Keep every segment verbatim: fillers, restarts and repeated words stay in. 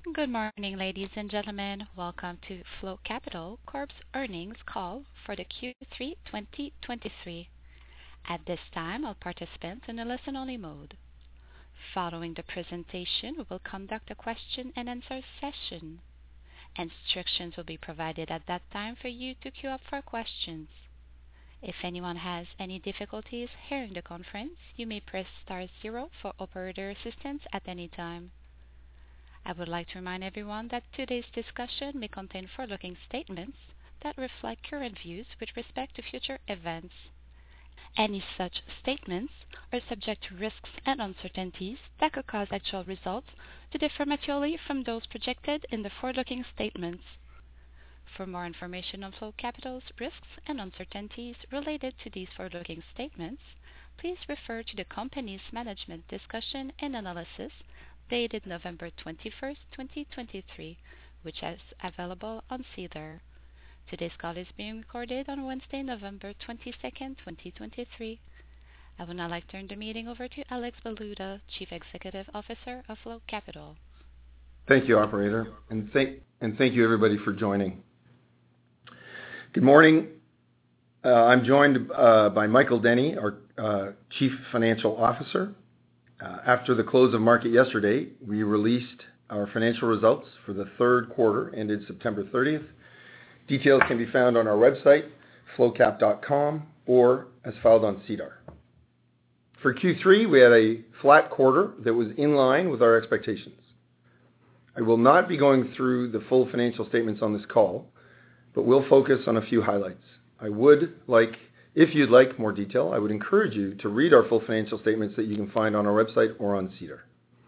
Good morning, ladies and gentlemen. Welcome to Flow Capital Corp's earnings call for the Q three twenty twenty-three. At this time, all participants in a listen-only mode. Following the presentation, we will conduct a question-and-answer session. Instructions will be provided at that time for you to queue up for questions. If anyone has any difficulties hearing the conference, you may press star zero for operator assistance at any time. I would like to remind everyone that today's discussion may contain forward-looking statements that reflect current views with respect to future events. Any such statements are subject to risks and uncertainties that could cause actual results to differ materially from those projected in the forward-looking statements. For more information on Flow Capital's risks and uncertainties related to these forward-looking statements, please refer to the company's management discussion and analysis dated November twenty-first, twenty twenty-three, which is available on SEDAR. Today's call is being recorded on Wednesday, November twenty-second, twenty twenty-three. I would now like to turn the meeting over to Alex Baluta, Chief Executive Officer of Flow Capital. Thank you, Operator, and thank, and thank you everybody for joining. Good morning. Uh, I'm joined uh, by Michael Denny, our uh, Chief Financial Officer. Uh, after the close of market yesterday, we released our financial results for the third quarter ended September thirtieth. Details can be found on our website, flow cap dot com, or as filed on SEDAR. For Q three, we had a flat quarter that was in line with our expectations. I will not be going through the full financial statements on this call, but will focus on a few highlights. I would like If you'd like more detail, I would encourage you to read our full financial statements that you can find on our website or on SEDAR.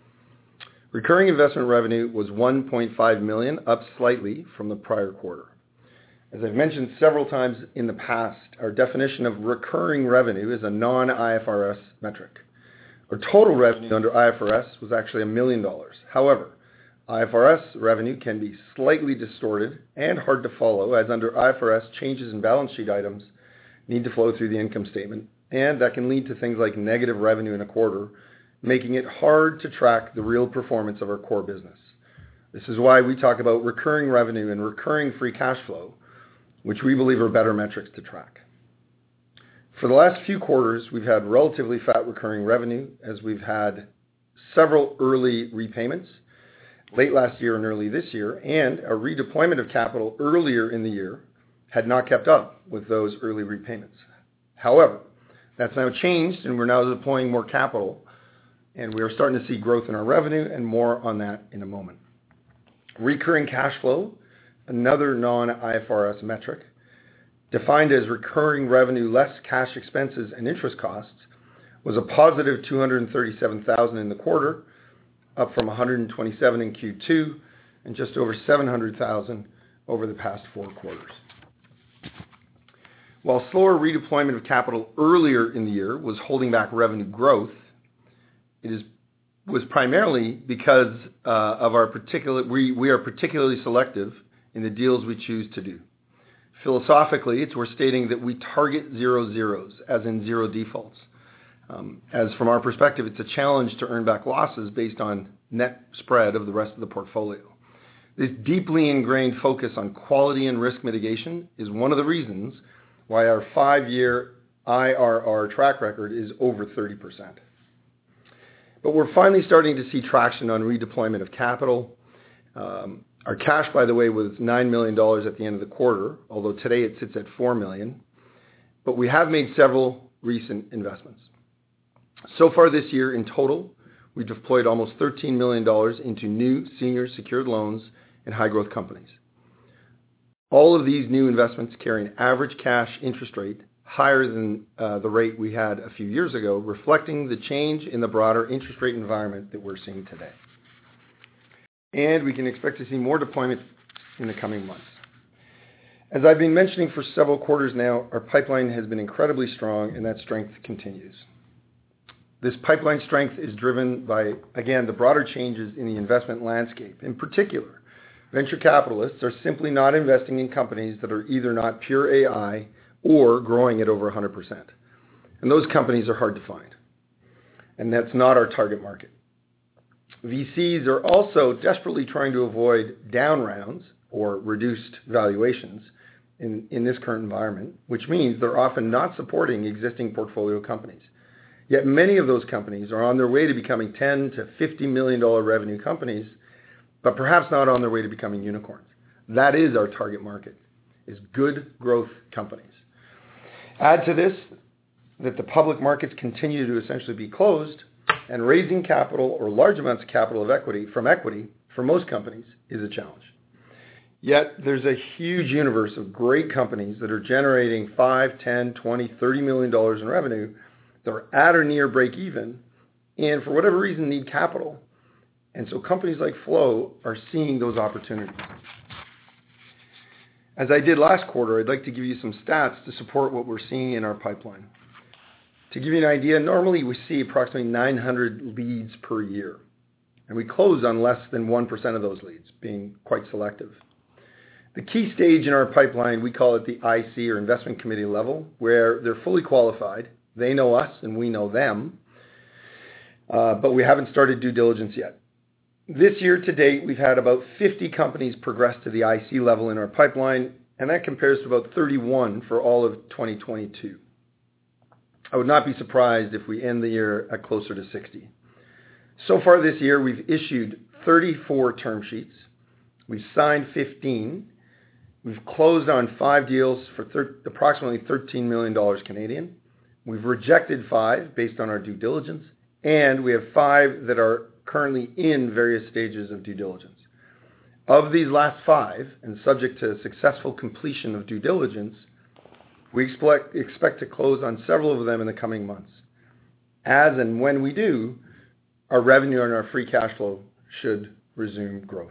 Recurring investment revenue was one point five million dollars, up slightly from the prior quarter. As I've mentioned several times in the past, our definition of recurring revenue is a non-I F R S metric. Our total revenue under I F R S was actually a million dollars. However, I F R S revenue can be slightly distorted and hard to follow, as under I F R S, changes in balance sheet items need to flow through the income statement, and that can lead to things like negative revenue in a quarter, making it hard to track the real performance of our core business. This is why we talk about recurring revenue and recurring free cash flow, which we believe are better metrics to track. For the last few quarters, we've had relatively fat recurring revenue, as we've had several early repayments late last year and early this year, and a redeployment of capital earlier in the year had not kept up with those early repayments. However, that's now changed, and we're now deploying more capital, and we are starting to see growth in our revenue, and more on that in a moment. Recurring cash flow, another non-I F R S metric, defined as recurring revenue less cash expenses and interest costs, was a positive two hundred thirty-seven thousand dollars in the quarter, up from one hundred twenty-seven thousand dollars in Q two, and just over seven hundred thousand dollars over the past four quarters. While slower redeployment of capital earlier in the year was holding back revenue growth, it is, was primarily because uh, of our particular, we, we are particularly selective in the deals we choose to do. Philosophically, it's we're stating that we target zero zeros, as in zero defaults. Um, as from our perspective, it's a challenge to earn back losses based on net spread of the rest of the portfolio. This deeply ingrained focus on quality and risk mitigation is one of the reasons why our five-year I R R track record is over thirty percent. But we're finally starting to see traction on redeployment of capital. Um, our cash, by the way, was nine million dollars at the end of the quarter, although today it sits at four million dollars. But we have made several recent investments. So far this year, in total, we've deployed almost thirteen million dollars into new senior secured loans in high-growth companies. All of these new investments carry an average cash interest rate higher than uh, the rate we had a few years ago, reflecting the change in the broader interest rate environment that we're seeing today. And we can expect to see more deployment in the coming months. As I've been mentioning for several quarters now, our pipeline has been incredibly strong, and that strength continues. This pipeline strength is driven by, again, the broader changes in the investment landscape. In particular, venture capitalists are simply not investing in companies that are either not pure A I or growing at over one hundred percent. And those companies are hard to find. And that's not our target market. V Cs are also desperately trying to avoid down rounds or reduced valuations in, in this current environment, which means they're often not supporting existing portfolio companies. Yet many of those companies are on their way to becoming ten to fifty million dollars revenue companies, but perhaps not on their way to becoming unicorns. That is our target market, is good growth companies. Add to this that the public markets continue to essentially be closed, and raising capital or large amounts of capital of equity from equity for most companies is a challenge. Yet there's a huge universe of great companies that are generating five, ten, twenty, thirty million dollars in revenue that are at or near break even and for whatever reason need capital. And so companies like Flow are seeing those opportunities. As I did last quarter, I'd like to give you some stats to support what we're seeing in our pipeline. To give you an idea, normally we see approximately nine hundred leads per year, and we close on less than one percent of those leads, being quite selective. The key stage in our pipeline, we call it the I C or investment committee level, where they're fully qualified. They know us and we know them, uh, but we haven't started due diligence yet. This year to date, we've had about fifty companies progress to the I C level in our pipeline, and that compares to about thirty-one for all of twenty twenty-two. I would not be surprised if we end the year at closer to sixty. So far this year, we've issued thirty-four term sheets. We've signed fifteen. We've closed on five deals for thir- approximately thirteen million dollars Canadian. We've rejected five based on our due diligence, and we have five that are currently in various stages of due diligence. Of these last five, and subject to successful completion of due diligence, we expect, expect to close on several of them in the coming months. As and when we do, our revenue and our free cash flow should resume growth.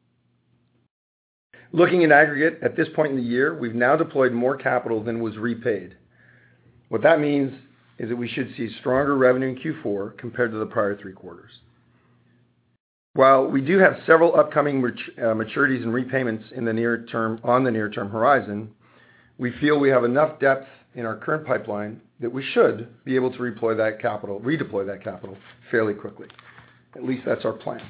Looking in aggregate, at this point in the year, we've now deployed more capital than was repaid. What that means is that we should see stronger revenue in Q four compared to the prior three quarters. While we do have several upcoming maturities and repayments in the near term, on the near-term horizon, we feel we have enough depth in our current pipeline that we should be able to redeploy that capital, redeploy that capital fairly quickly. At least that's our plan.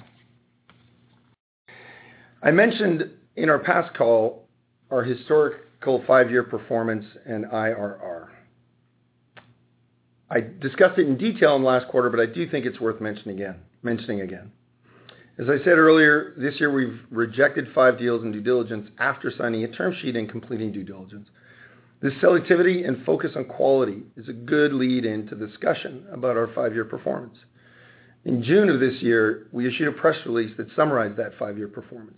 I mentioned in our past call our historical five-year performance and I R R. I discussed it in detail in the last quarter, but I do think it's worth mentioning again. Mentioning again. As I said earlier, this year we've rejected five deals in due diligence after signing a term sheet and completing due diligence. This selectivity and focus on quality is a good lead into discussion about our five-year performance. In June of this year, we issued a press release that summarized that five-year performance.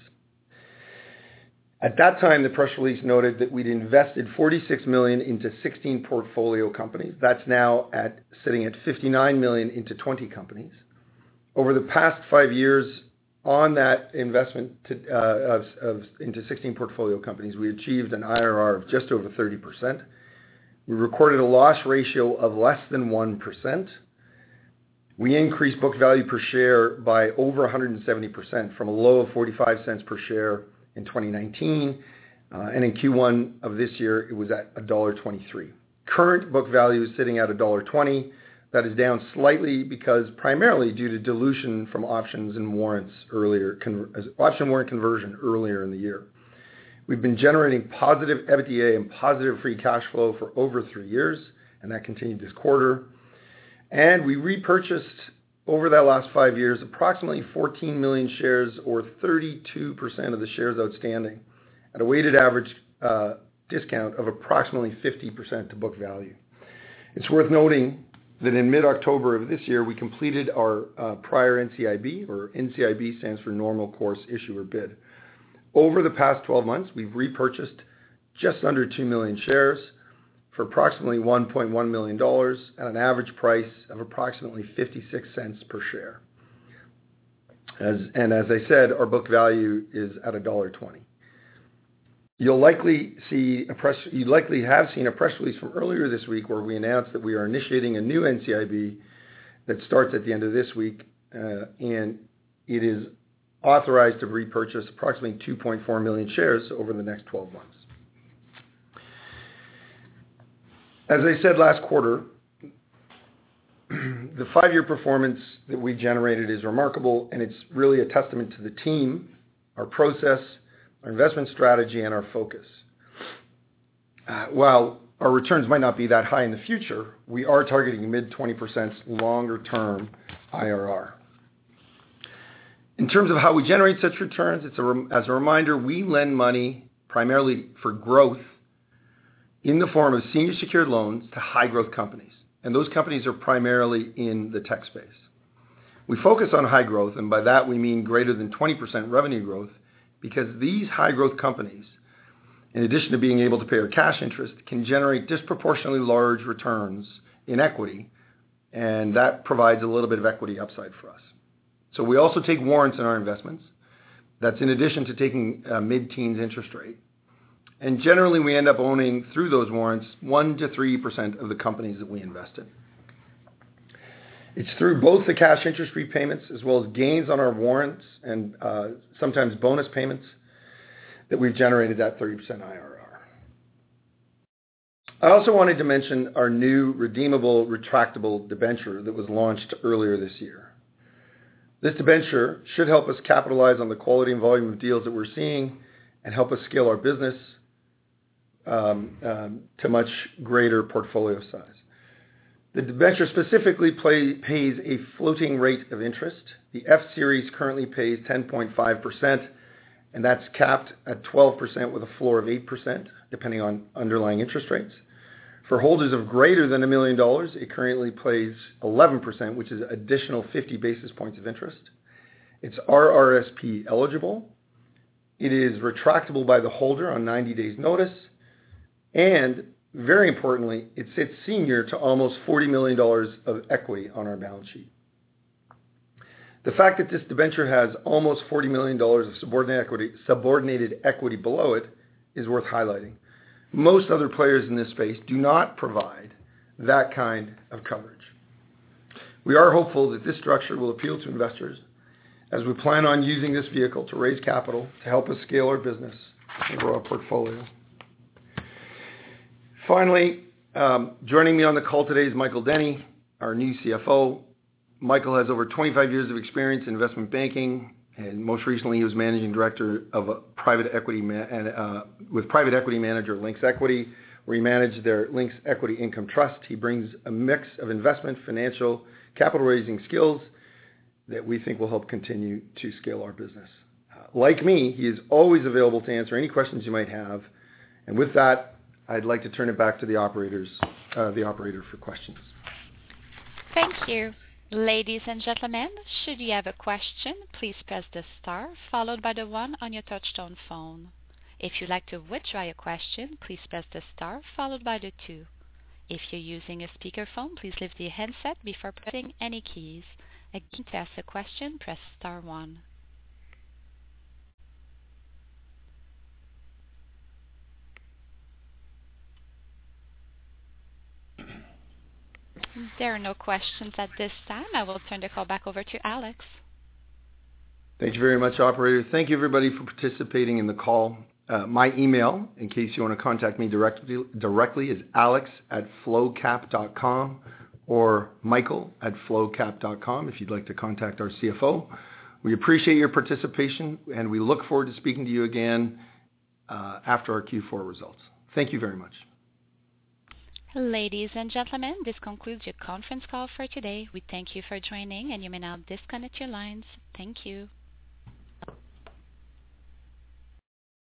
At that time, the press release noted that we'd invested forty-six million dollars into sixteen portfolio companies. That's now at sitting at fifty-nine million dollars into twenty companies. Over the past five years, on that investment to, uh, of, of, into sixteen portfolio companies, we achieved an I R R of just over thirty percent. We recorded a loss ratio of less than one percent. We increased book value per share by over one hundred seventy percent from a low of forty-five cents per share in twenty nineteen, uh, and in Q one of this year, it was at one dollar twenty-three. Current book value is sitting at one dollar twenty. That is down slightly because primarily due to dilution from options and warrants earlier, con- option warrant conversion earlier in the year. We've been generating positive EBITDA and positive free cash flow for over three years, and that continued this quarter. And we repurchased over that last five years approximately fourteen million shares, or thirty-two percent of the shares outstanding, at a weighted average uh, discount of approximately fifty percent to book value. It's worth noting that in mid-October of this year, we completed our uh, prior N C I B, or N C I B stands for Normal Course Issuer Bid. Over the past twelve months, we've repurchased just under two million shares for approximately one point one million dollars at an average price of approximately fifty-six cents per share. As, and as I said, our book value is at one dollar twenty. You'll likely see a press. You likely have seen a press release from earlier this week where we announced that we are initiating a new N C I B that starts at the end of this week, uh, and it is authorized to repurchase approximately two point four million shares over the next twelve months. As I said last quarter, the five-year performance that we generated is remarkable, and it's really a testament to the team, our process, our investment strategy, and our focus. Uh, while our returns might not be that high in the future, we are targeting mid twenty percent longer-term I R R. In terms of how we generate such returns, it's a, as a reminder, we lend money primarily for growth in the form of senior secured loans to high-growth companies, and those companies are primarily in the tech space. We focus on high growth, and by that we mean greater than twenty percent revenue growth, because these high-growth companies, in addition to being able to pay our cash interest, can generate disproportionately large returns in equity, and that provides a little bit of equity upside for us. So we also take warrants in our investments. That's in addition to taking a mid-teens interest rate. And generally we end up owning, through those warrants, one to three percent of the companies that we invest in. It's through both the cash interest repayments as well as gains on our warrants and uh, sometimes bonus payments that we've generated that thirty percent I R R. I also wanted to mention our new redeemable retractable debenture that was launched earlier this year. This debenture should help us capitalize on the quality and volume of deals that we're seeing and help us scale our business um, um, to much greater portfolio size. The debenture specifically play, pays a floating rate of interest. The F-Series currently pays ten point five percent, and that's capped at twelve percent with a floor of eight percent, depending on underlying interest rates. For holders of greater than a million dollars, it currently pays eleven percent, which is additional fifty basis points of interest. It's R R S P eligible. It is retractable by the holder on ninety days notice. And very importantly, it sits senior to almost forty million dollars of equity on our balance sheet. The fact that this debenture has almost forty million dollars of subordinate equity, subordinated equity below it is worth highlighting. Most other players in this space do not provide that kind of coverage. We are hopeful that this structure will appeal to investors as we plan on using this vehicle to raise capital to help us scale our business and grow our portfolio. Finally, um, joining me on the call today is Michael Denny, our new C F O. Michael has over twenty-five years of experience in investment banking, and most recently he was managing director of a private equity ma- and, uh, with private equity manager Lynx Equity, where he managed their Lynx Equity Income Trust. He brings a mix of investment, financial, capital raising skills that we think will help continue to scale our business. Uh, like me, he is always available to answer any questions you might have. And with that, I'd like to turn it back to the operators, uh, the operator for questions. Thank you. Ladies and gentlemen, should you have a question, please press the star followed by the one on your touchtone phone. If you'd like to withdraw your question, please press the star followed by the two. If you're using a speakerphone, please lift the handset before pressing any keys. Again, to ask a question, press star one. There are no questions at this time. I will turn the call back over to Alex. Thank you very much, operator. Thank you, everybody, for participating in the call. Uh, my email, in case you want to contact me directly, directly is alex at flowcap dot com or michael at flowcap dot com if you'd like to contact our C F O. We appreciate your participation, and we look forward to speaking to you again uh, after our Q four results. Thank you very much. Ladies and gentlemen, this concludes your conference call for today. We thank you for joining, and you may now disconnect your lines. Thank you.